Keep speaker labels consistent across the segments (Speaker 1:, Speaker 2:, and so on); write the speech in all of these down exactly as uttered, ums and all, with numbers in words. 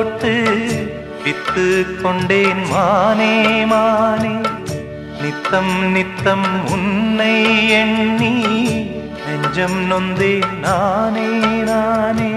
Speaker 1: போட்டு வித்து கொண்டேன் மானே மானே. நித்தம் நித்தம் உன்னை எண்ணி நெஞ்சம் நொந்தேன் நானே நானே.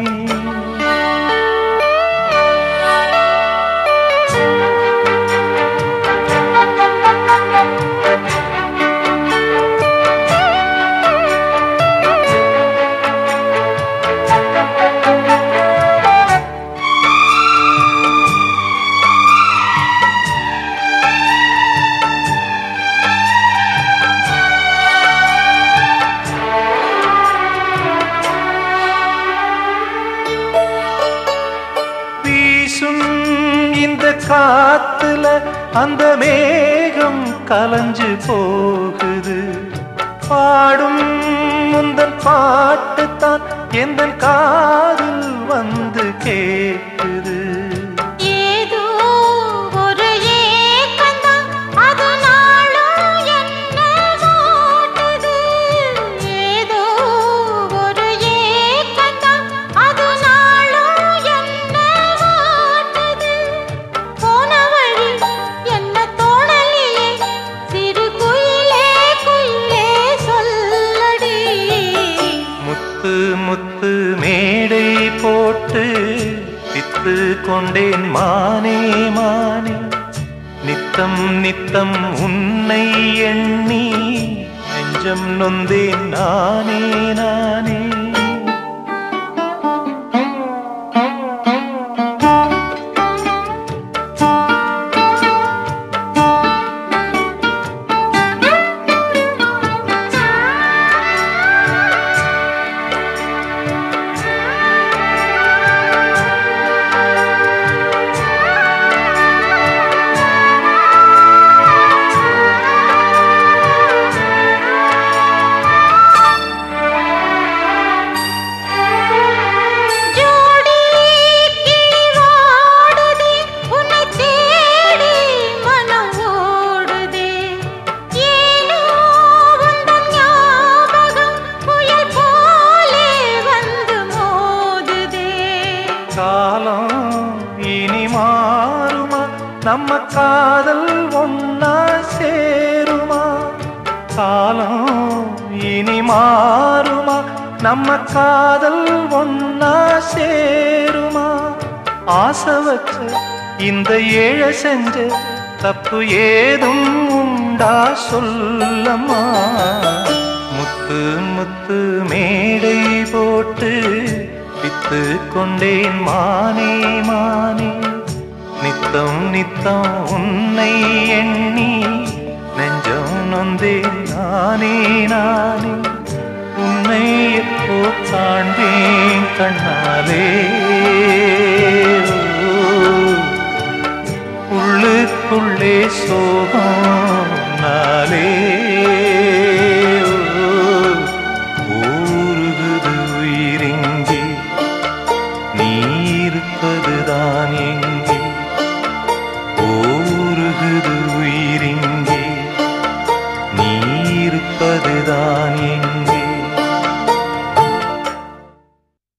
Speaker 1: இந்த காத்துல அந்த மேகம் கலஞ்சு போகுது. பாடும் முந்தன் பாட்டுத்தான் எந்தன் காதில் வந்து கேட்குது. முத்து மேடை போட்டு வித்து கொண்டேன் மானே மானே. நித்தம் நித்தம் உன்னை எண்ணி நெஞ்சம் நொந்தேன் நானே நானே. காலம் இனி மாறுமா, நம்ம காதல் ஒன்னா சேருமா? காலம் இனி மாறுமா, நம்ம காதல் ஒன்னா சேருமா? ஆசை வச்ச இந்த ஏழை செஞ்ச தப்பு ஏதும் உண்டா சொல்லம்மா? முத்து முத்து மேடை போட்டு வித்து கொண்டேன் மானே மானே. நித்தம் நித்தம் உன்னை எண்ணி நெஞ்சம் நொந்தேன் நானே நானே. உன்னை எப்போ காண்பேன் கண்ணாலே, உள்ளுக்குள்ளே சோகம் நாளே. ஊருகுது உயிரிங்கே, நீ இருப்பதுதான் எங்கே? ஊருகுது உயிரிங்கே, நீ இருப்பதுதான்